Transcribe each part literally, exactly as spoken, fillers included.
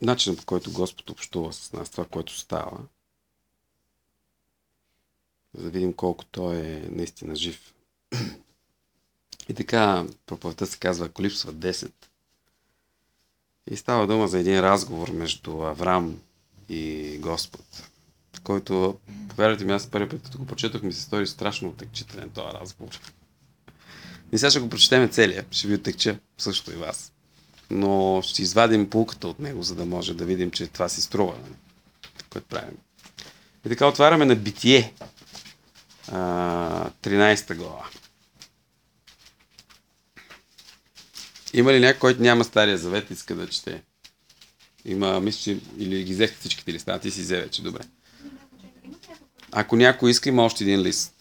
начинът, по който Господ общува с нас, това, което става, за да видим колко Той е наистина жив. И така, проповедта се казва, ако липсват десет. И става дума за един разговор между Аврам и Господ, който, повярвайте ми, аз първи път, като го прочетох, ми се стори страшно отекчителен този разговор. И сега ще го прочетем целия, ще ви отекча също и вас. Но ще извадим пулката от него, за да може да видим, че това си струва, което правим. И така отваряме на Битие, тринайсета глава. Има ли някой, който няма Стария завет и иска да чете? Има, мисля, че или ги взехте всичките листа, ти си взе вече, добре. Ако някой иска, има още един лист.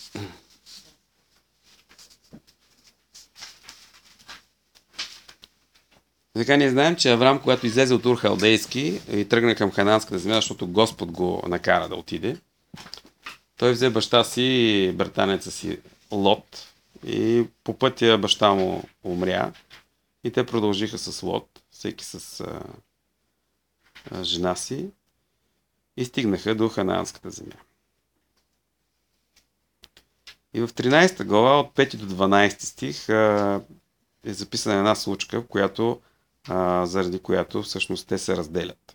Така ние знаем, че Аврам, когато излезе от Ур Халдейски и тръгна към Хананската земя, защото Господ го накара да отиде, той взе баща си, братанеца си Лот, и по пътя баща му умря и те продължиха с Лот, всеки с а, а, жена си, и стигнаха до Хананската земя. И в тринайсета глава от пети до дванайсети стих а, е записана една случка, в която, а, заради която всъщност те се разделят.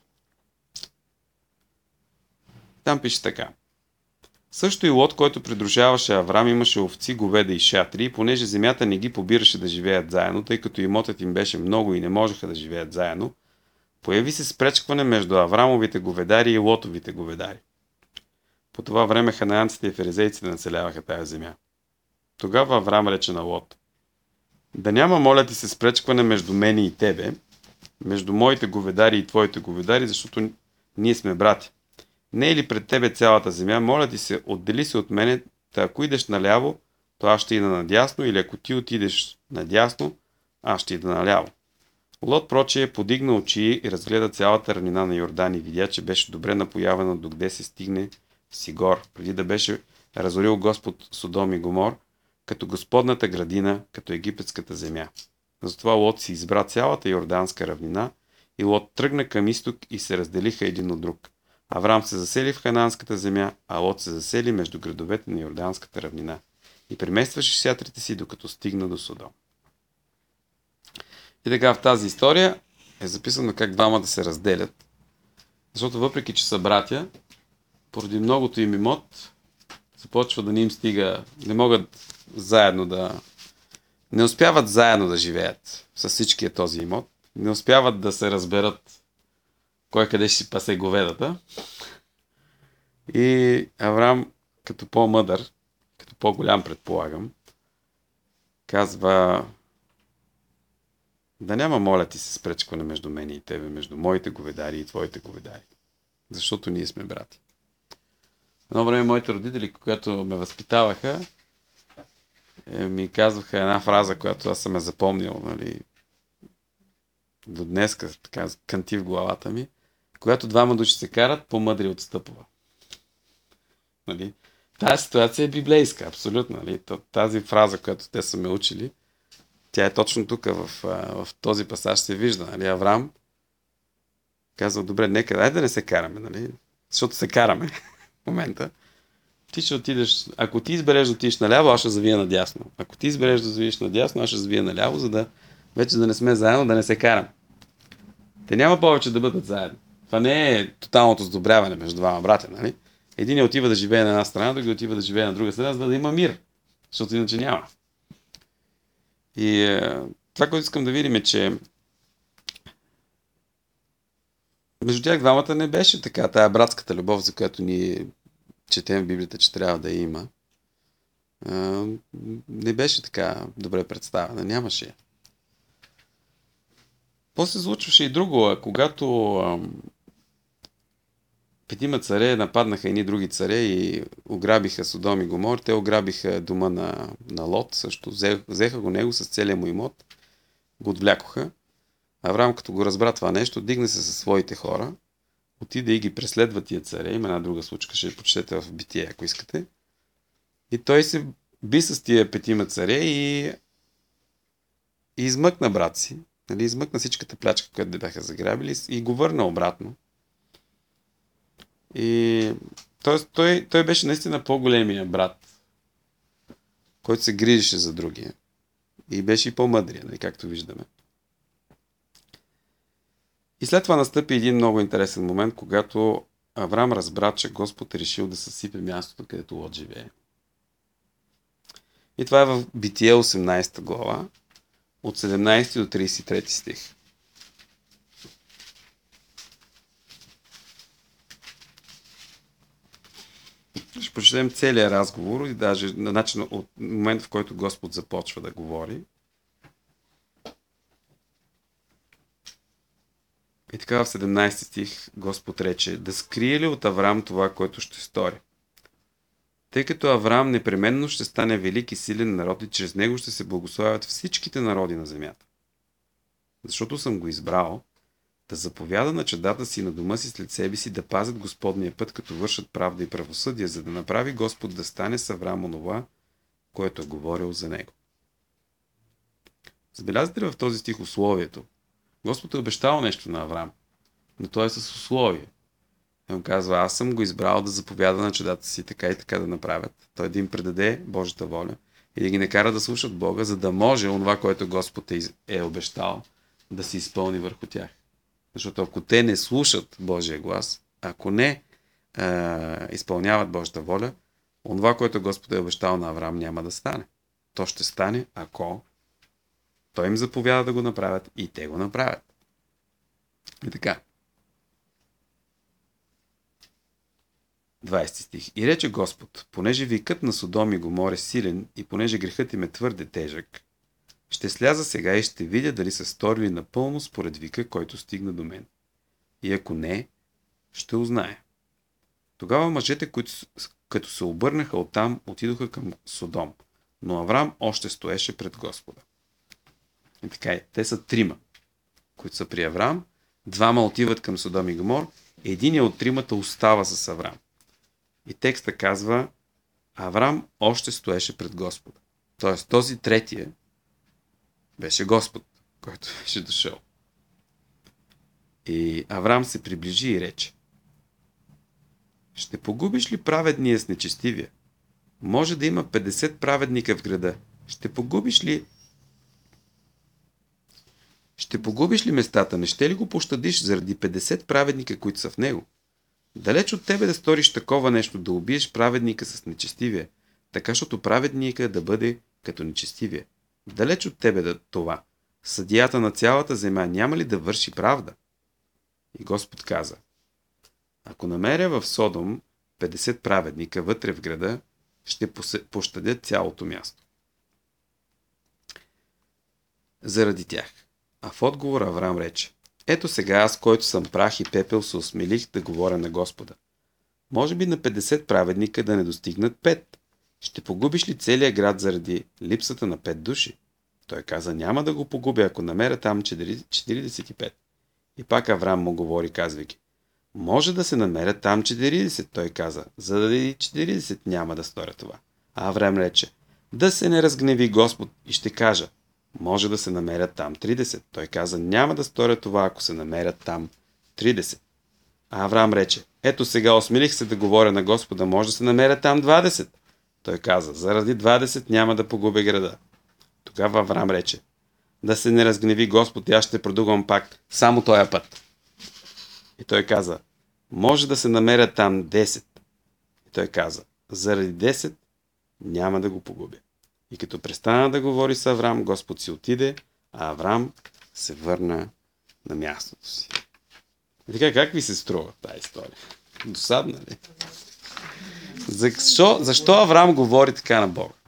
Там пише така. Също и Лот, който придружаваше Аврам, имаше овци, говеда и шатри, и понеже земята не ги побираше да живеят заедно, тъй като имотът им беше много и не можеха да живеят заедно, появи се спречкване между Аврамовите говедари и Лотовите говедари. По това време ханаанците и ферезейците населяваха тая земя. Тогава Аврам рече на Лот: да няма, моля ти се, спречкване между мене и тебе, между моите говедари и твоите говедари, защото ние сме брати. Не е ли пред тебе цялата земя? Моля ти се, отдели се от мене, та ако идеш наляво, то аз ще ида надясно, или ако ти отидеш надясно, аз ще ида наляво. Лот, прочее, подигна очи и разгледа цялата равнина на Йордан и видя, че беше добре напоявана, докъде се стигне в Сигор, преди да беше разорил Господ Содом и Гомор, като Господната градина, като египетската земя. Затова Лот си избра цялата Йорданска равнина и Лот тръгна към изток и се разделиха един от друг. Аврам се засели в Хананската земя, а Лот се засели между градовете на Йорданската равнина и преместваше шатрите си, докато стигна до Содом. И така в тази история е записано как двама да се разделят, защото въпреки, че са братя, поради многото им имот, започва да не им стига, не могат заедно да... не успяват заедно да живеят с всичкия този имот, не успяват да се разберат кой къде ще си пасе говедата. И Аврам, като по-мъдър, като по-голям предполагам, казва: да няма, моля ти се, спречкване между мен и тебе, между моите говедари и твоите говедари, защото ние сме брати. Едно време моите родители, когато ме възпитаваха, ми казваха една фраза, която аз съм я запомнил, нали, до днеска, така, кънти в главата ми: когато двама души се карат, по-мъдри отстъпва. Нали? Тази ситуация е библейска, абсолютно. Нали? Тази фраза, която те са ме учили, тя е точно тук, в, в този пасаж се вижда. Нали? Аврам казва: добре, нека, дай да не се караме, нали? Защото се караме в момента. Ти ще отидеш, ако ти избереш да отидеш наляво, аз ще завия надясно. Ако ти избереш да завиеш надясно, аз ще завия наляво, за да вече да не сме заедно, да не се караме. Те няма повече да бъдат заедно. Това не е тоталното сдобряване между двама братя, нали? Един отива да живее на една страна, други отива да живее на друга страна, за да има мир, защото иначе няма. И е, това, което искам да видим, е, че между тях двамата не беше така тая братската любов, за която ние четем в Библията, че трябва да има. Е, не беше така добре представена, нямаше. После случваше и друго, когато ам, петима царе нападнаха едни други царе и ограбиха Содом и Гомор. Те ограбиха дома на, на Лот също. Взеха, взеха го него с целия му имот, го отвлякоха. Аврам, като го разбра това нещо, дигна се със своите хора, отиде и ги преследва тия царе. Има една друга случка, ще прочетете в Битие, ако искате. И той се би с тия петима царе и, и измъкна брат си. Нали, измъкна всичката плячка, която бяха заграбили и го върна обратно. И т.е. той, той беше наистина по-големия брат, който се грижеше за другия. И беше и по-мъдрия, нали, както виждаме. И след това настъпи един много интересен момент, когато Авраам разбра, че Господ е решил да съсипе мястото, където Лот живее. И това е в Битие осемнадесета глава, от седемнадесети до тридесет и трети стих. Ще прочетем целият разговор и даже на начин от момента, в който Господ започва да говори. И така в седемнадесети стих Господ рече: да скрие ли от Авраам това, което ще стори? Тъй като Авраам непременно ще стане велик и силен народ и чрез него ще се благословят всичките народи на земята. Защото съм го избрал да заповяда на чадата си и на дома си след себе си да пазят Господния път, като вършат правда и правосъдие, за да направи Господ да стане с Авраам онова, което е говорил за него. Забелязате ли в този стих условието? Господ е обещал нещо на Авраам, но той е с условие. И он казва: аз съм го избрал да заповяда на чадата си така и така да направят. Той да им предаде Божията воля и да ги накара да слушат Бога, за да може онова, което Господ е, е обещал, да се изпълни върху тях. Защото ако те не слушат Божия глас, ако не е, изпълняват Божията воля, онова, което Господ е обещал на Авраам, няма да стане. То ще стане, ако той им заповяда да го направят и те го направят. И така. двадесети стих. И рече Господ: понеже викът на Содом и Гомор е силен и понеже грехът им е твърде тежък, ще сляза сега и ще видя дали са сторили напълно според вика, който стигна до мен. И ако не, ще узная. Тогава мъжете, които като се обърнаха оттам, отидоха към Содом, но Авраам още стоеше пред Господа. И така е. Те са трима, които са при Авраам. Двама отиват към Содом и Гомор. Единият от тримата остава с Авраам. И текста казва: Авраам още стоеше пред Господа. Тоест този третия беше Господ, който беше дошъл. И Авраам се приближи и рече: ще погубиш ли праведния с нечестивия? Може да има петдесет праведника в града. Ще погубиш ли Ще погубиш ли местата? Не ще ли го пощадиш заради петдесет праведника, които са в него? Далеч от тебе да сториш такова нещо, да убиеш праведника с нечестивие, така, защото праведника да бъде като нечестивие. Далеч от тебе да това. Съдията на цялата земя няма ли да върши правда? И Господ каза: ако намеря в Содом петдесет праведника вътре в града, ще пощадя цялото място заради тях. А в отговор Авраам рече: ето сега аз, който съм прах и пепел, се осмелих да говоря на Господа. Може би на петдесет праведника да не достигнат пет. Ще погубиш ли целия град заради липсата на пет души? Той каза: няма да го погубя, ако намеря там четиридесет и пет. И пак Авраам му говори, казвайки: може да се намерят там четиридесет. Той каза: за да и четиридесет няма да сторя това. А Авраам рече: да се не разгневи Господ, и ще кажа: може да се намерят там тридесет. Той каза: няма да сторя това, ако се намерят там тридесет. А Авраам рече: ето сега осмелих се да говоря на Господа, може да се намерят там двадесет. Той каза: заради двадесет няма да погубя града. Тогава Авраам рече: да се не разгневи Господ, и аз ще продугвам пак само този път. И той каза: може да се намерят там десет. И той каза: заради десет няма да го погубя. И като престана да говори с Авраам, Господ си отиде, а Авраам се върна на мястото си. И така, как ви се струва тази история? Досадна ли? Защо, защо Авраам говори така на Бога?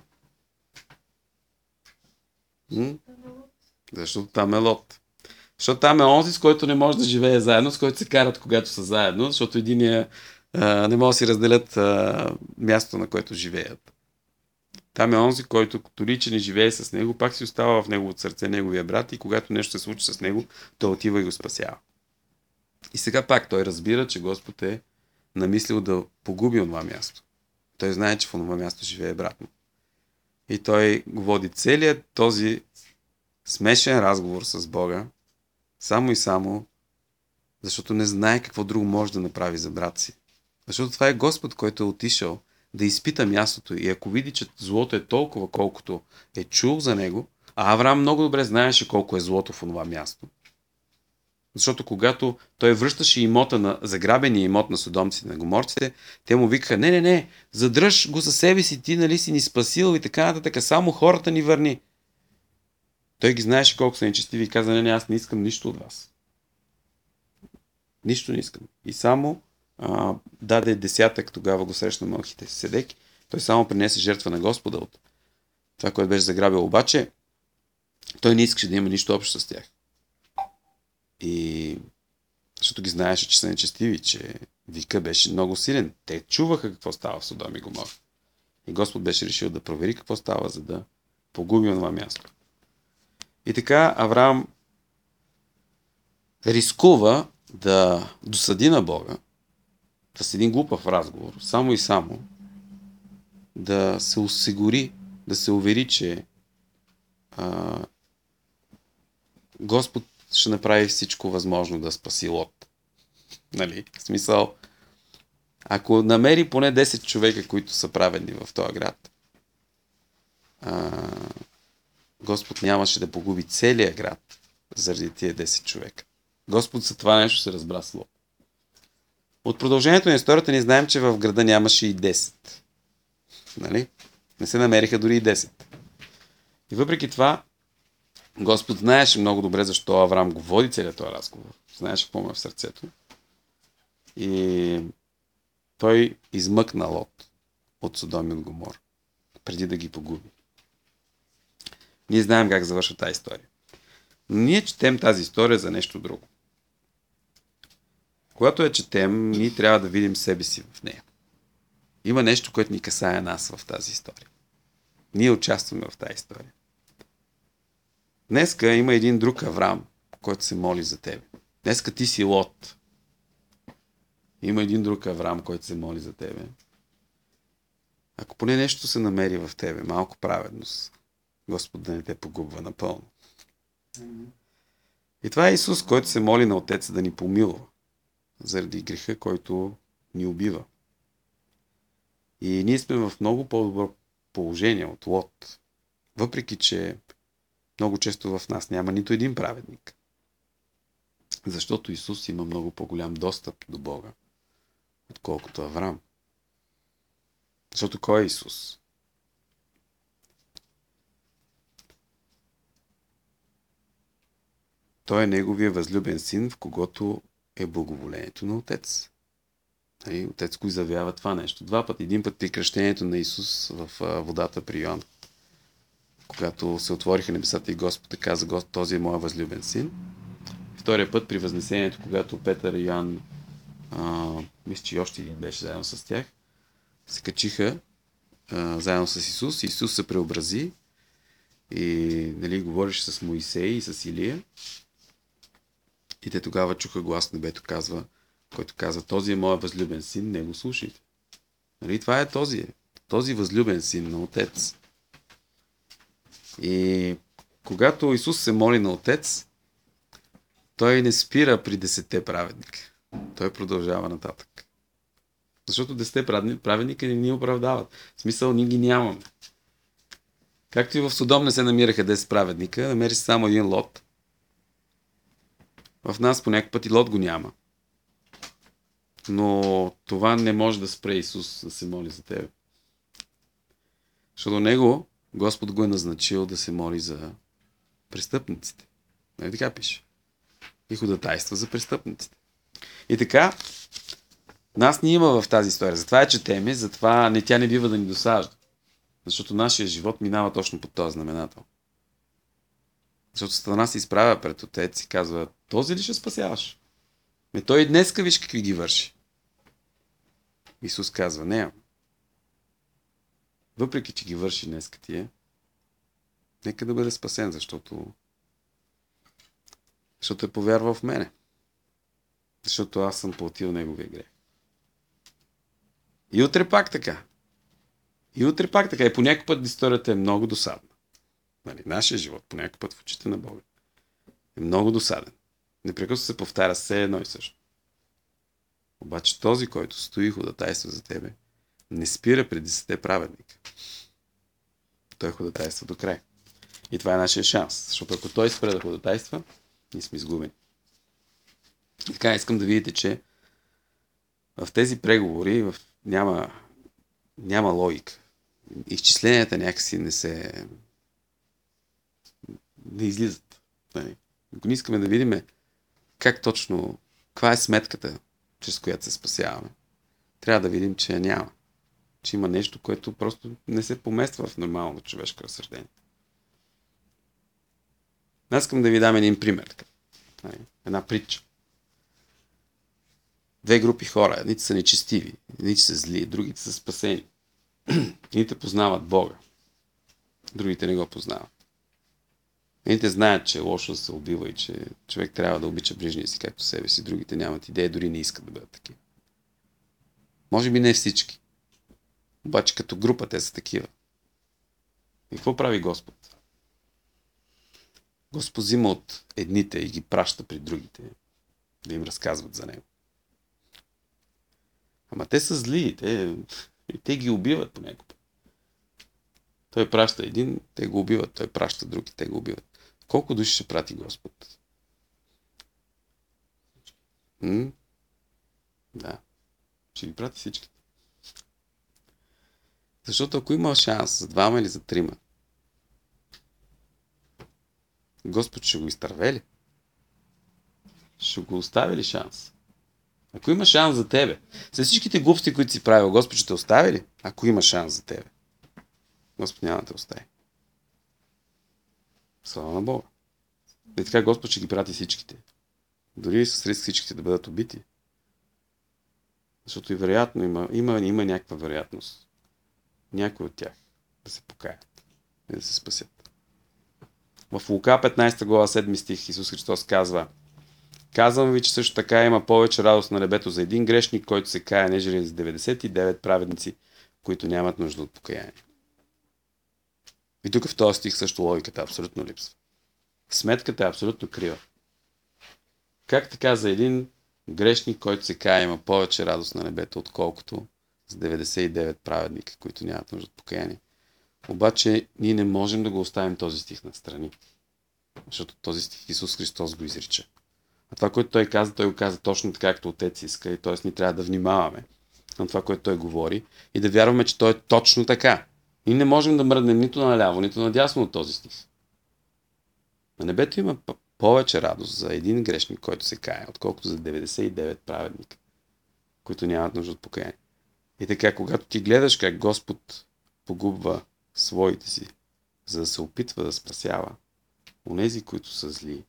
М? Защото там е Лот. Защото там е онзи, с който не може да живее заедно, с който се карат, когато са заедно, защото единия а, не може да си разделят а, мястото, на което живеят. Там е онзи, който дори че не живее с него, пак си остава в неговото сърце неговия брат и когато нещо се случи с него, той отива и го спасява. И сега пак той разбира, че Господ е намислил да погуби онова място. Той знае, че в онова място живее брат му. И той го води целият този смешен разговор с Бога, само и само, защото не знае какво друго може да направи за брат си. Защото това е Господ, който е отишъл да изпита мястото и ако види, че злото е толкова, колкото е чул за него, а Авраам много добре знаеше колко е злото в това място. Защото когато той връщаше имота на заграбения имот на содомците, на гоморците, те му викаха, не, не, не, задръж го със себе си, ти нали си ни спасил и така нататък, само хората ни върни. Той ги знаеше колко са нечестиви и каза, не, не, аз не искам нищо от вас. Нищо не искам. И само а, даде десятък, тогава го срещна Мелхите Седек. Той само принесе жертва на Господа от това, което беше заграбил. Обаче, той не искаше да има нищо общо с тях. И защото ги знаеше, че са нечестиви, че вика беше много силен. Те чуваха какво става в Содом и Гомор. И Господ беше решил да провери какво става, за да погуби това място. И така Авраам рискува да досъди на Бога, да с един глупав разговор, само и само да се осигури, да се увери, че а, Господ ще направи всичко възможно да спаси Лот. Нали? В смисъл, ако намери поне десет човека, които са праведни в този град, а, Господ нямаше да погуби целия град заради тия десет човека. Господ за това нещо се разбра с Лот. От продължението на историята ни знаем, че в града нямаше и десет. Нали? Не се намериха дори и десет. И въпреки това, Господ знаеше много добре защо Авраам го води целият този разговор. Знаеше какво му е в сърцето. И той измъкна Лот от Содом и от Гомор, преди да ги погуби. Ние знаем как завършва тази история. Но ние четем тази история за нещо друго. Когато я четем, ние трябва да видим себе си в нея. Има нещо, което ни касае нас в тази история. Ние участваме в тази история. Днеска има един друг Авраам, който се моли за тебе. Днеска ти си Лот. Има един друг Авраам, който се моли за тебе. Ако поне нещо се намери в тебе, малко праведност, Господ да не те погубва напълно. И това е Исус, който се моли на Отеца да ни помилва заради греха, който ни убива. И ние сме в много по-добро положение от Лот. Въпреки, че много често в нас няма нито един праведник. Защото Исус има много по-голям достъп до Бога, отколкото Авраам. Защото кой е Исус? Той е неговия възлюбен син, в когото е благоволението на Отец. И Отец го изявява това нещо. Два пъти. Един път при кръщението на Исус в водата при Йоан. Когато се отвориха небесата и Господ каза, Господ, този е моя възлюбен син. Втория път при възнесението, когато Петър и Йоан, а, мисля, че още един беше заедно с тях, се качиха а, заедно с Исус. Исус се преобрази и нали, говореше с Моисей и с Илия. И те тогава чуха глас в небето, казва, който казва, този е моя възлюбен син, не го слушайте. Нали, това е този, този възлюбен син на Отец. И когато Исус се моли на Отец, той не спира при десетте праведника. Той продължава нататък. Защото десетте праведника не ни оправдават. В смисъл, ние ги нямаме. Както и в Содом не се намираха десет праведника, намери се само един Лот. В нас по някакъв път и Лот го няма. Но това не може да спре Исус да се моли за тебе. Защото него Господ го е назначил да се моли за престъпниците. Нали така пише? И ходатайства за престъпниците. И така, нас ни има в тази история. Затова я четеме, затова не, тя не бива да ни досажда. Защото нашия живот минава точно под този знаменател. Защото Сатана се изправя пред Отец и казва, този ли ще спасяваш? Ме той и днеска виж какви ги върши. Исус казва, не. Въпреки, че ги върши днеска тия, нека да бъде спасен, защото защото е повярвал в мене. Защото аз съм платил неговия грех. И утре пак така. И утре пак така. И по някой път историята е много досадна. Нали, нашия живот, по някакъв път в очите на Бога, е много досаден. Непрекъснато се повтаря все едно и също. Обаче този, който стои и ходатайства за тебе, не спира преди десетте праведника. Той ходатайства до край. И това е нашия шанс. Защото ако той спре да ходатайства, ние сме изгубени. И така искам да видите, че в тези преговори в... няма, няма логика. Изчисленията някакси не се... не излизат. Нали? Ако не искаме да видим как точно, каква е сметката, чрез която се спасяваме, трябва да видим, че няма. Че има нещо, което просто не се помества в нормалното човешко разсъждение. Аз искам да ви дам един пример. Така. Една притча. Две групи хора. Едните са нечестиви, едните са зли, другите са спасени. Едните познават Бога, другите не го познават. Едните знаят, че е лошо да се убива и че човек трябва да обича ближния си както себе си. Другите нямат идея, дори не искат да бъдат такива. Може би не всички. Обаче като група те са такива. И какво прави Господ? Господ взима от едните и ги праща при другите, да им разказват за него. Ама те са зли, те, и те ги убиват по някакъв път. Той праща един, те го убиват, той праща други, те го убиват. Колко души ще прати Господ? М? Да. Ще ги прати всичките. Защото ако има шанс за двама или за трима, Господ ще го изтърве ли? Ще го остави ли шанс? Ако има шанс за тебе, с всичките глупости, които си правил, Господ ще те остави ли? Ако има шанс за тебе, Господ няма да те остави. Слава на Бога. И така Господ ще ги прати всичките. Дори с риск всичките да бъдат убити. Защото и вероятно има, има, има някаква вероятност някой от тях да се покаят и да се спасят. В Лука петнайсета глава седми стих Исус Христос казва: казвам ви, че също така има повече радост на небето за един грешник, който се кае, нежели за деветдесет и девет праведници, които нямат нужда от покаяние. И тук в този стих също логиката абсолютно липсва. Сметката е абсолютно крива. Как така за един грешник, който се кае, има повече радост на небето, отколкото за деветдесет и девет праведника, които нямат нужда от покаяние? Обаче ние не можем да го оставим този стих настрани. Защото този стих Исус Христос го изрича. А това, което той каза, той го каза точно така, както Отец иска. И т.е. ние трябва да внимаваме на това, което той говори и да вярваме, че той е точно така. И не можем да мръднем нито наляво, нито надясно от този стих. На небето има повече радост за един грешник, който се кае, отколкото за деветдесет и девет праведника, които нямат нужда от покаяние. И така, когато ти гледаш как Господ погубва своите си, за да се опитва да спасява онези, които са зли,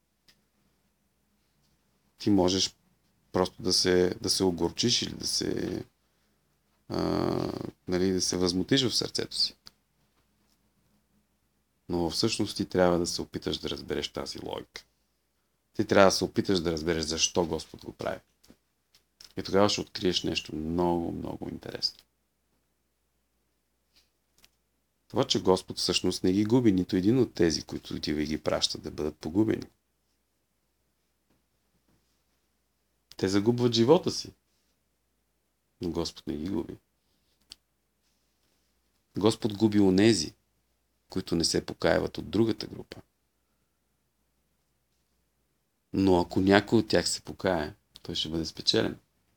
ти можеш просто да се, да се огорчиш или да се, а, нали, да се възмутиш в сърцето си. Но всъщност ти трябва да се опиташ да разбереш тази логика. Ти трябва да се опиташ да разбереш защо Господ го прави. И тогава ще откриеш нещо много, много интересно. Това, че Господ всъщност не ги губи нито един от тези, които отива и ги пращат да бъдат погубени. Те загубват живота си. Но Господ не ги губи. Господ губи онези, които не се покаяват от другата група. Но ако някой от тях се покае, той ще бъде спечелен.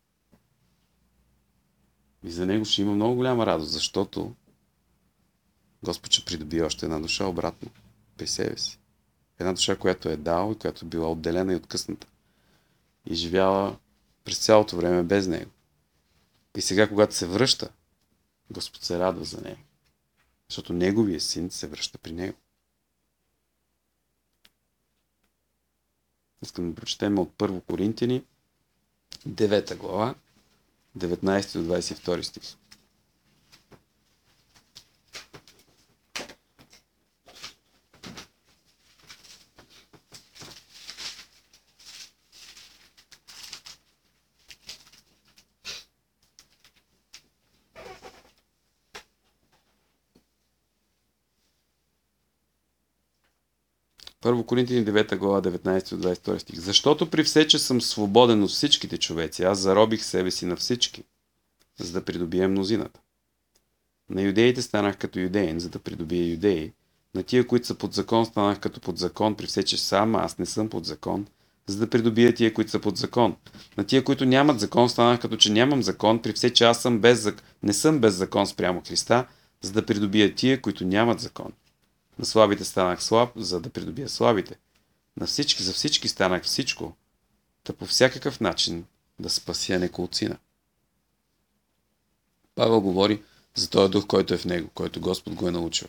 И за него ще има много голяма радост, защото Господ ще придобие още една душа обратно при себе си. Една душа, която е дал и която е била отделена и откъсната. И живяла през цялото време без него. И сега, когато се връща, Господ се радва за него. Защото неговия син се връща при него. Искам да прочетем от първо Коринтияни, девета глава, деветнайсети до двайсет и втори стих. Първо Коринтияни девета глава, деветнайсети до двайсет и втори стих. Защото при все, че съм свободен от всичките човеци, аз заробих себе си на всички, за да придобия мнозината. На юдеите станах като юдеин, за да придобия юдеи. На тия, които са под закон, станах като под закон, при все, че сам аз не съм под закон, за да придобия тия, които са под закон. На тия, които нямат закон, станах като че нямам закон, при все, че аз съм без зак... не съм без закон спрямо Христа, за да придобия тия, които нямат закон. На слабите станах слаб, за да придобия слабите. На всички, за всички станах всичко, да по всякакъв начин да спася неколцина. Павел говори за този дух, който е в него, който Господ го е научил.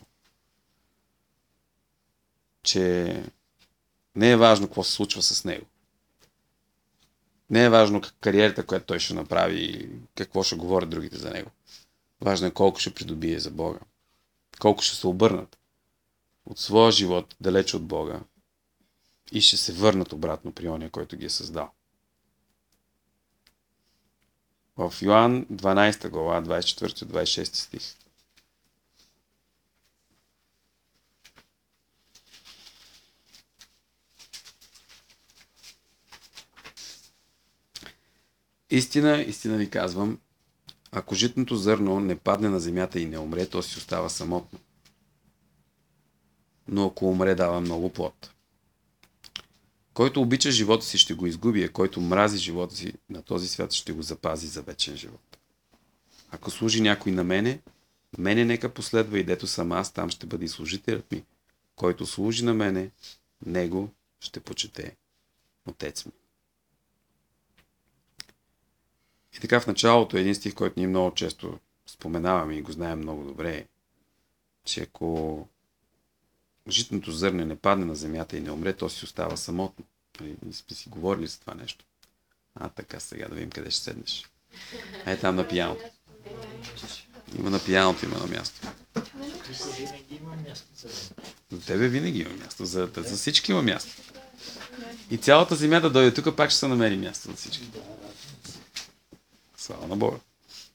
Че не е важно какво се случва с него. Не е важно кариерата, която той ще направи и какво ще говорят другите за него. Важно е колко ще придобие за Бога. Колко ще се обърнат от своя живот далеч от Бога и ще се върнат обратно при ония, който ги е създал. В Йоан дванайсета глава, двайсет и четвърти до двайсет и шести стих. Истина, истина ви казвам, ако житното зърно не падне на земята и не умре, то си остава самотно. Но ако умре, дава много плод. Който обича живота си, ще го изгуби, а който мрази живота си на този свят, ще го запази за вечен живот. Ако служи някой на мене, мене нека последва и дето съм аз, там ще бъде и служителят ми. Който служи на мене, него ще почете Отец ми. И така в началото е един стих, който ние много често споменаваме и го знаем много добре, че ако житното зърне не падне на земята и не умре, то си остава самотно. Ние сме си говорили за това нещо. А, така, сега да видим къде ще седнеш. Ей там на пияното. Има на пияното, има на място. За тебе винаги има място. За, за всички има място. И цялата земя да дойде тук, пак ще се намери място за всички. Слава на Бога.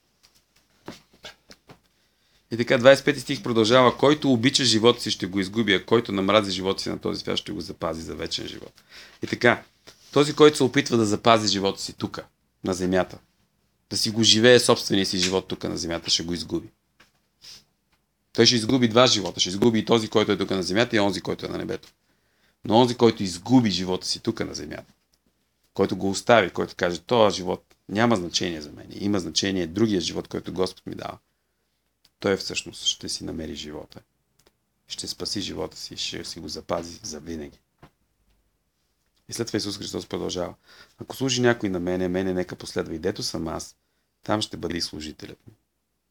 И така, двайсет и пети стих продължава. Който обича живота си, ще го изгуби, а който намрази живота си на този свят, ще го запази за вечен живот. И така, този, който се опитва да запази живота си тук, на земята, да си го живее собствения си живот тук на земята, ще го изгуби. Той ще изгуби два живота. Ще изгуби и този, който е тук на земята, и онзи, който е на небето. Но онзи, който изгуби живота си тук на земята, който го остави, който каже, този живот няма значение за мен, има значение другия живот, който Господ ми дава, той всъщност ще си намери живота. Ще спаси живота си, ще си го запази за винаги. И след това Исус Христос продължава. Ако служи някой на мене, мене нека последва и дето съм аз, там ще бъде и служителят ми.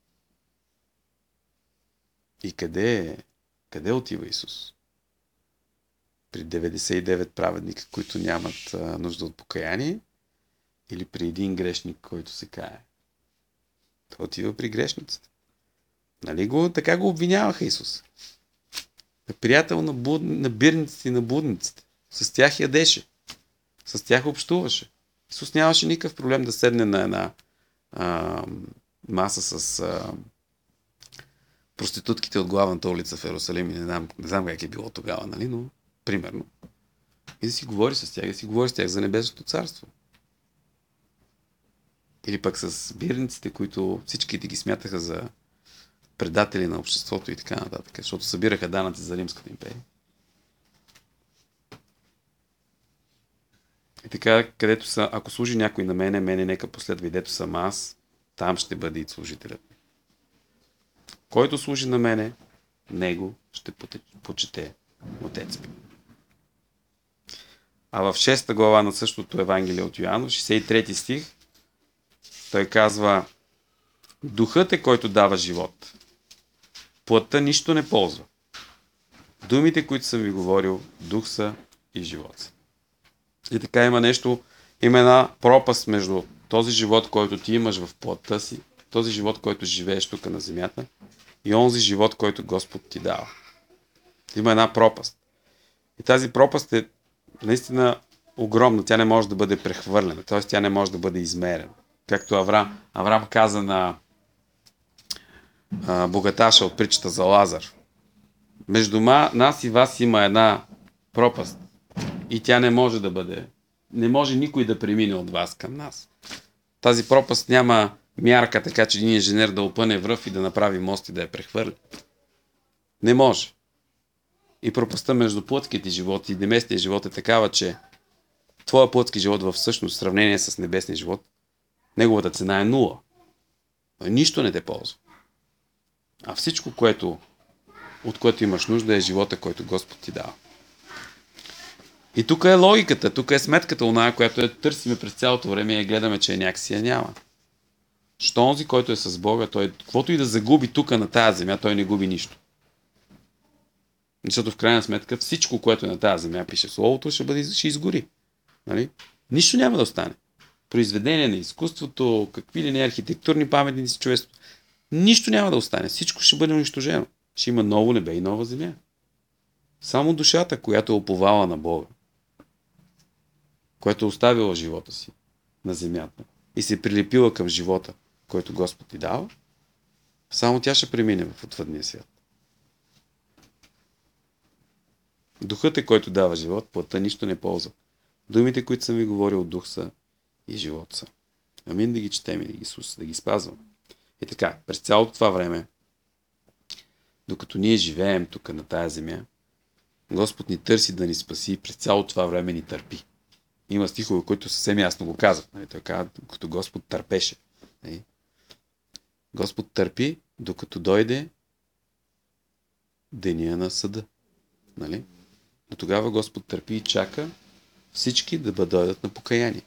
И къде, къде отива Исус? При деветдесет и девет праведника, които нямат а, нужда от покаяние, или при един грешник, който се кае? Той отива при грешниците. Нали го, така го обвиняваха Исус. Приятел на, буд... на бирниците и на будниците. С тях ядеше. С тях общуваше. Исус нямаше никакъв проблем да седне на една а, маса с а, проститутките от главната улица в Йерусалим. Не знам, не знам как е било тогава, нали, но примерно. И да си говори с тях, да си говори с тях за небесното царство. Или пък с бирниците, които всичките ги смятаха за предатели на обществото и така нататък, защото събираха данъци за Римската империя. И така, където са, ако служи някой на мене, мене нека последва и дето съм аз, там ще бъде и служителят ми. Който служи на мене, него ще почете Отец ми. А в шеста глава на същото Евангелие от Йоан, шейсет и трети стих, той казва: Духът е, който дава живот. Плътта нищо не ползва. Думите, които съм ви говорил, дух са и живот са. И така има нещо, има една пропаст между този живот, който ти имаш в плътта си, този живот, който живееш тук на земята, и онзи живот, който Господ ти дава. Има една пропаст. И тази пропаст е наистина огромна. Тя не може да бъде прехвърлена. Т.е. тя не може да бъде измерена. Както Авраам, Авраам каза на а, богаташа от притчата за Лазар. Между ма, нас и вас има една пропаст. И тя не може да бъде. Не може никой да премине от вас към нас. Тази пропаст няма мярка, така че един инженер да опъне връв и да направи мост и да я прехвърли. Не може. И пропастта между плътските животи и небесния живот е такава, че твоя плътски живот в същност, в сравнение с небесния живот, неговата цена е нула. Нищо не те ползва. А всичко, което, от което имаш нужда, е живота, който Господ ти дава. И тук е логиката, тук е сметката, оная, която я търсиме през цялото време и я гледаме, че някакси я няма. Що онзи, който е с Бога, той, каквото и да загуби тук на тази земя, той не губи нищо. Защото в крайна сметка всичко, което е на тази земя, пише Словото, ще, бъде, ще изгори. Нали? Нищо няма да остане. Произведение на изкуството, какви ли не архитектурни паметници, човечество. Нищо няма да остане. Всичко ще бъде унищожено. Ще има ново небе и нова земя. Само душата, която е уповала на Бога, която е оставила живота си на земята и се е прилепила към живота, който Господ ти дава, само тя ще премине в отвъдния свят. Духът е, който дава живот, плътта нищо не ползва. Думите, които съм ви говорил, дух са и живот са. Амин, да ги четем и да ги слушаме, да ги спазваме. И така, през цялото това време, докато ние живеем тук на тая земя, Господ ни търси да ни спаси, през цялото това време ни търпи. Има стихове, които съвсем ясно го казват. Нали? Той казва, докато Господ търпеше. Нали? Господ търпи, докато дойде деня на съда. Нали? Но тогава Господ търпи и чака всички да дойдат на покаяние.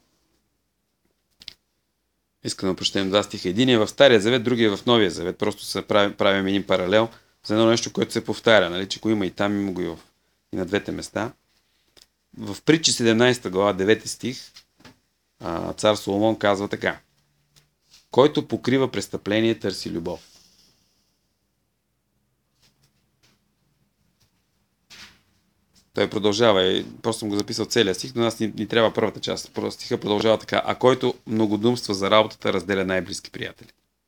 Искам да прочетем два стиха. Един е в Стария завет, другия е в Новия завет. Просто се правим, правим един паралел за едно нещо, което се повтаря. Нали? Че го има и там, има го и, в, и на двете места. В Притчи седемнадесета глава, девети стих, цар Соломон казва така: който покрива престъпление, търси любов. Той продължава, и просто съм го записал целия стих, но нас ни, ни трябва първата част. Първата стиха продължава така: а който многодумства за работата, разделя най-близки приятели.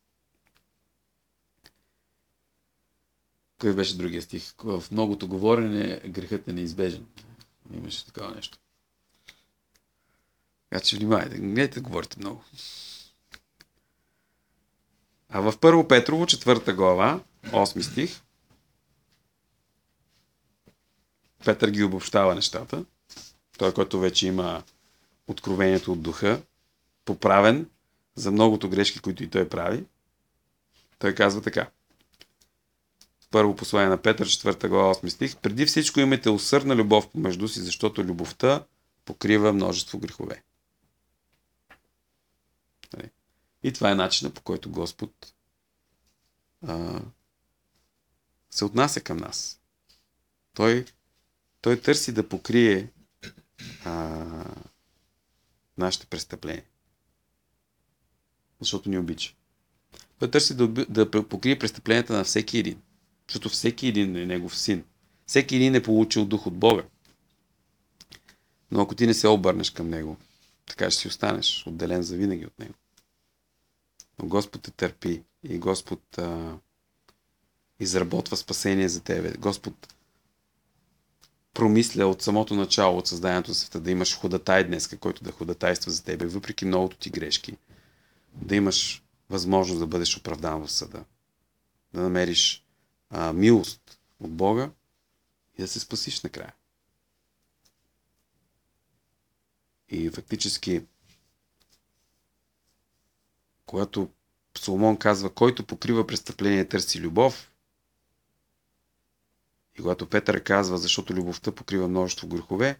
Кой беше другия стих? В многото говорене грехът е неизбежен. Имаше такова нещо. Така че внимайте, не да говорите много. А в Първо Петрово, четвърта глава, осми стих, Петър ги обобщава нещата. Той, който вече има откровението от духа, поправен за многото грешки, които и той прави. Той казва така. Първо послание на Петър, четвърта глава, осми стих. Преди всичко имайте усърдна любов помежду си, защото любовта покрива множество грехове. И това е начинът, по който Господ а, се отнася към нас. Той, той търси да покрие а, нашите престъпления. Защото ни обича. Той търси да, да покрие престъпленията на всеки един. Защото всеки един е негов син. Всеки един е получил дух от Бога. Но ако ти не се обърнеш към него, така ще си останеш отделен завинаги от него. Но Господ те търпи и Господ а, изработва спасение за тебе. Господ промисля от самото начало, от създанието на света, да имаш ходатай днес, който да ходатайства за тебе, въпреки многото ти грешки. Да имаш възможност да бъдеш оправдан в съда. Да намериш а, милост от Бога и да се спасиш накрая. И фактически, когато Соломон казва, който покрива престъпление, търси любов, и когато Петър казва, защото любовта покрива множество грехове,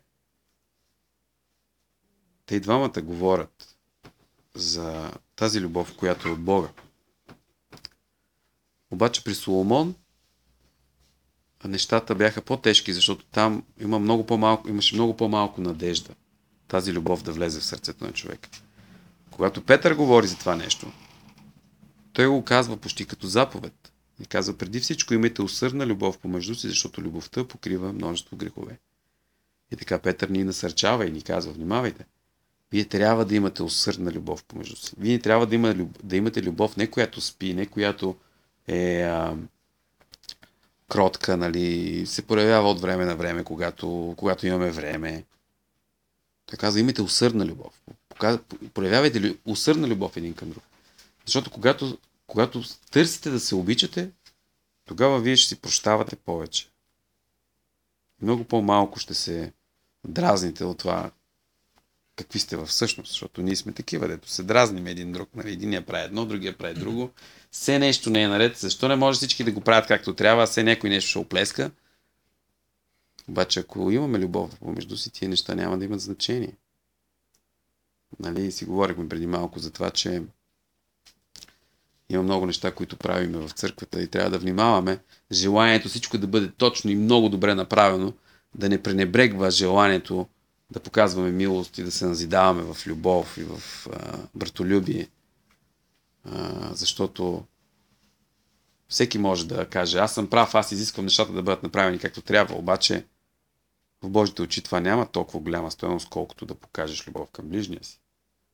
те и двамата говорят за тази любов, която е от Бога. Обаче при Соломон нещата бяха по-тежки, защото там има много по-малко, имаше много по-малко надежда тази любов да влезе в сърцето на човека. Когато Петър говори за това нещо, той го казва почти като заповед. И казва, преди всичко имайте усърдна любов помежду си, защото любовта покрива множество грехове. И така Петър ни насърчава и ни казва, внимавайте, вие трябва да имате усърдна любов помежду си. Вие трябва да, има, да имате любов, не която спи, не която е а, кротка, нали, се проявява от време на време, когато, когато имаме време. Той каза, имайте усърдна любов. Проявявайте ли усърдна любов един към друг. Защото когато, когато търсите да се обичате, тогава вие ще си прощавате повече. Много по-малко ще се дразните от това какви сте във всъщност, защото ние сме такива, дето се дразним един друг. Нали? Единия прави едно, другия прави друго. Все нещо не е наред. Защо не може всички да го правят както трябва, а все някой нещо ще оплеска? Обаче, ако имаме любов помежду си, тия неща няма да имат значение. Нали? Си говорихме преди малко за това, че има много неща, които правиме в църквата и трябва да внимаваме. Желанието всичко да бъде точно и много добре направено, да не пренебрегва желанието да показваме милост и да се назидаваме в любов и в а, братолюбие. А, защото всеки може да каже, аз съм прав, аз изисквам нещата да бъдат направени както трябва, обаче в Божите очи това няма толкова голяма стойност, колкото да покажеш любов към ближния си.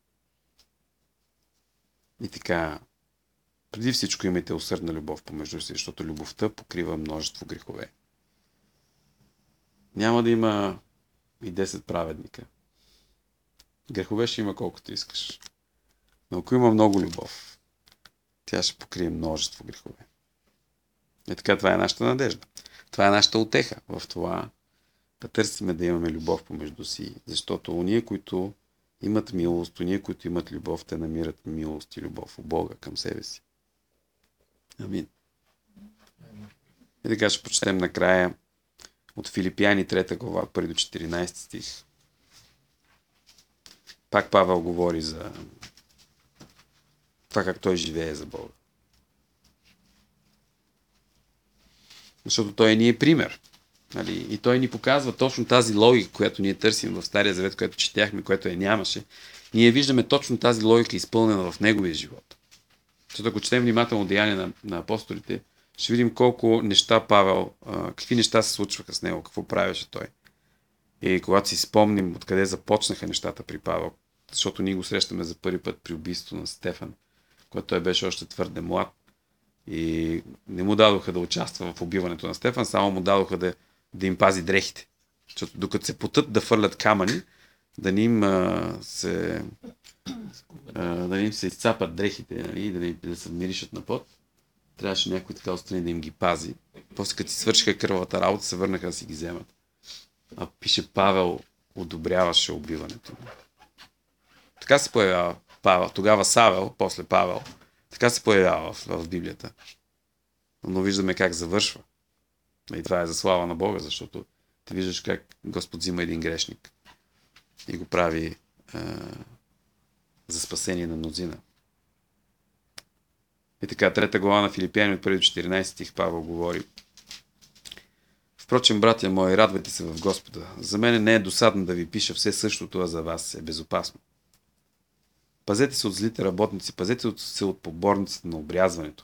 И така, преди всичко имайте усърдна любов помежду си, защото любовта покрива множество грехове. Няма да има и десет праведника. Грехове ще има колкото искаш. Но ако има много любов, тя ще покрие множество грехове. И така, това е нашата надежда. Това е нашата утеха в това да търсиме да имаме любов помежду си, защото уния, които имат милост, уния, които имат любов, те намират милост и любов у Бога към себе си. Амин. И така ще прочетем накрая от Филипяни трета глава, първи до четиринайсети стих. Пак Павел говори за това как той живее за Бога. Защото той ни е пример. Нали? И той ни показва точно тази логика, която ние търсим в Стария Завет, която четяхме, което я нямаше. Ние виждаме точно тази логика изпълнена в неговия живот. Защото ако четем внимателно Деяния на, на апостолите, ще видим колко неща Павел, а, какви неща се случваха с него, какво правеше той. И когато си спомним откъде започнаха нещата при Павел, защото ние го срещаме за първи път при убийството на Стефан, когато той беше още твърде млад. И не му дадоха да участва в убиването на Стефан, само му дадоха да, да им пази дрехите. Защото докато се потът да фърлят камъни, да не им а, се а, да не им се изцапат дрехите, нали, да, не, да се миришат на пот, трябваше някой така отстрани да им ги пази. После като си свършиха кървавата работа, се върнаха да си ги вземат. А пише Павел одобряваше убиването. Така се появява Павел. Тогава Савел, после Павел. Така се появява в, в Библията. Но виждаме как завършва. И това е за слава на Бога, защото ти виждаш как Господ взима един грешник и го прави а, за спасение на мнозина. И така, трета глава на Филипяни от първи до четиринайсети стих Павел говори. Впрочем, братя мои, радвайте се в Господа. За мен не е досадно да ви пиша все същото, а за вас е безопасно. Пазете се от злите работници, пазете се от поборниците на обрязването.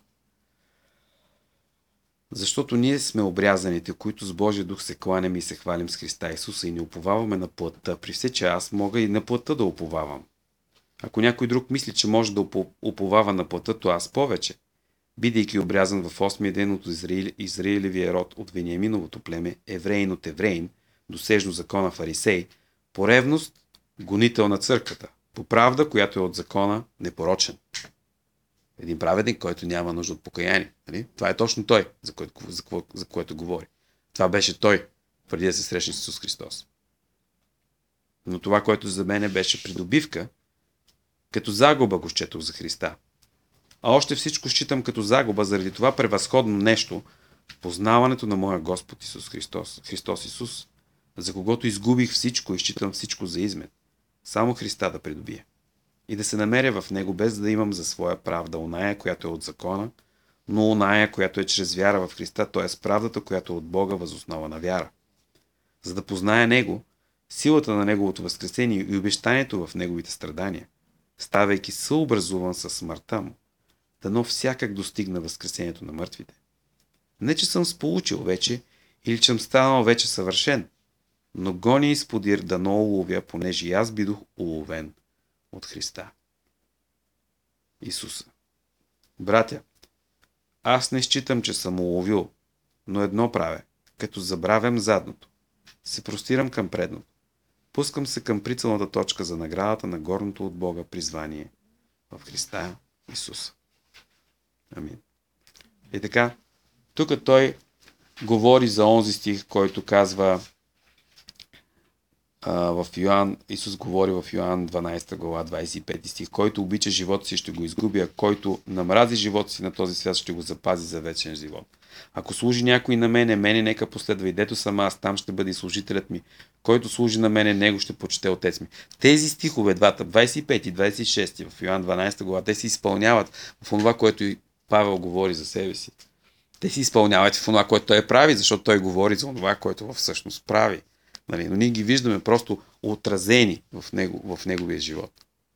Защото ние сме обрязаните, които с Божия дух се кланяме и се хвалим с Христа Исуса и не уповаваме на плътта, при все, че аз мога и на плътта да уповавам. Ако някой друг мисли, че може да уповава на плътта, то аз повече. Бидейки обрязан в осмия ден от Израил, Израилевия род, от Вениаминовото племе, евреин от евреин, досежно закона фарисей, по ревност гонител на църквата, по правда, която е от закона непорочен. Един праведник, който няма нужда от покаяние. Нали? Това е точно той, за което, за, за което говори. Това беше той, преди да се срещне с Исус Христос. Но това, което за мен беше придобивка, като загуба го счетох за Христа. А още всичко считам като загуба заради това превъзходно нещо, познаването на моя Господ Исус Христос, Христос Исус, за когото изгубих всичко и считам всичко за измет. Само Христа да придобия. И да се намеря в Него, без да имам за своя правда оная, която е от закона, но оная, която е чрез вяра в Христа, т.е. правдата, която е от Бога въз основа на вяра. За да позная Него, силата на Неговото възкресение и обещанието в Неговите страдания, ставайки съобразуван със смъртта Му, дано всякак достигна възкресението на мъртвите. Не, че съм сполучил вече или че съм станал вече съвършен, но гони изподир дано уловя, понеже и аз бидох уловен от Христа. Исуса. Братя, аз не считам, че съм уловил, но едно правя, като забравям задното, се простирам към предното. Пускам се към прицелната точка за наградата на горното от Бога призвание в Христа Исуса. Амин. И така, тук той говори за онзи стих, който казва а, в Йоан, Исус говори в Йоан дванадесета глава, двадесет и пети стих, който обича живота си, ще го изгуби, а който намрази живота си на този свят, ще го запази за вечен живот. Ако служи някой на мене, мене нека последва, и дето съм аз, там ще бъде и служителят ми. Който служи на мене, него ще почете отец ми. Тези стихове, двата, двадесет и пети и двадесет и шести в Йоан дванадесета глава, те се изпълняват в това, което и Павел говори за себе си. Те се изпълняват в това, което той прави, защото той говори за това, което всъщност прави. Нали? Но ние ги виждаме просто отразени в, него, в неговия живот.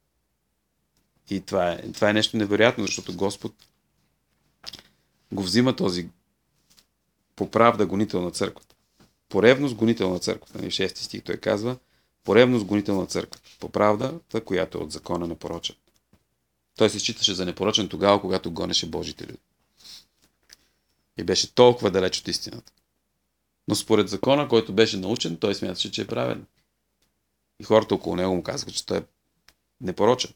И това е, това е нещо невероятно, защото Господ го взима този по правда гонител на църквата. По ревност гонител на църквата. Нали? шести стих той казва, по ревност гонител на църквата. По правдата, която е от закона непорочен. Той се считаше за непорочен тогава, когато гонеше Божите люди. И беше толкова далеч от истината. Но според закона, който беше научен, той смяташе, че е праведен. И хората около него му казаха, че той е непорочен.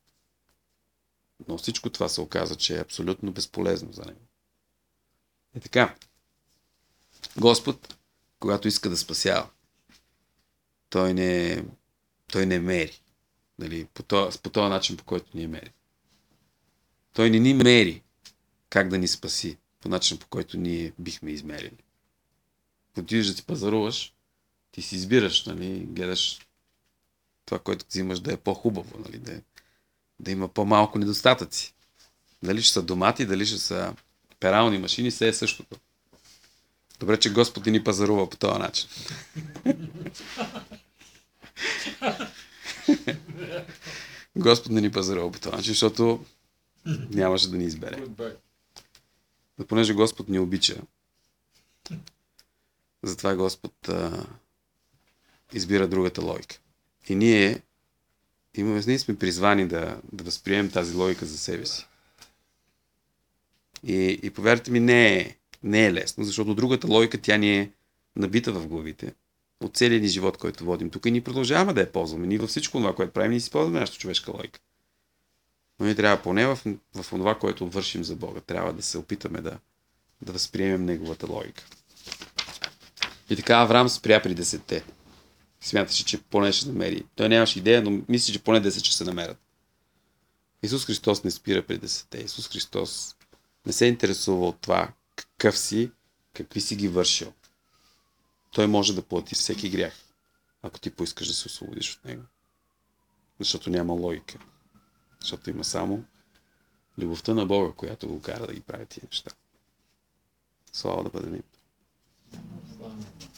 Но всичко това се оказа, че е абсолютно безполезно за него. И така, Господ, когато иска да спасява, той не, той не мери. Нали, по, този, по този начин, по който ни мери. Той не ни мери как да ни спаси, по начин, по който ние бихме измерили. Отидеш да ти пазаруваш, ти си избираш, нали, гледаш това, което взимаш да е по-хубаво, нали, да, да има по-малко недостатъци. Дали ще са домати, дали ще са перални машини, все е същото. Добре, че Господ ни пазарува по този начин. Господ не ни пазарува по този начин, защото нямаше да ни избере. Но понеже Господ ни обича, затова Господ а, избира другата логика. И ние, имаме, ние сме призвани да, да възприемем тази логика за себе си. И, и повярвайте ми, не е, не е лесно, защото другата логика, тя ни е набита в главите от целия ни живот, който водим тук, и ни продължаваме да я ползваме. Ние във всичко това, което правим, ние си ползваме нашата човешка логика. Но ние трябва поне в, в това, което вършим за Бога, трябва да се опитаме да, да възприемем неговата логика. И така Авраам спря при десетте. Смяташе, че поне ще намери. Той нямаше идея, но мисли, че поне десет ще се намерят. Исус Христос не спира при десетте. Исус Христос не се интересува от това какъв си, какви си ги вършил. Той може да плати всеки грях, ако ти поискаш да се освободиш от него. Защото няма логика. Защото има само любовта на Бога, която го кара да ги прави тия неща. Слава да бъде им.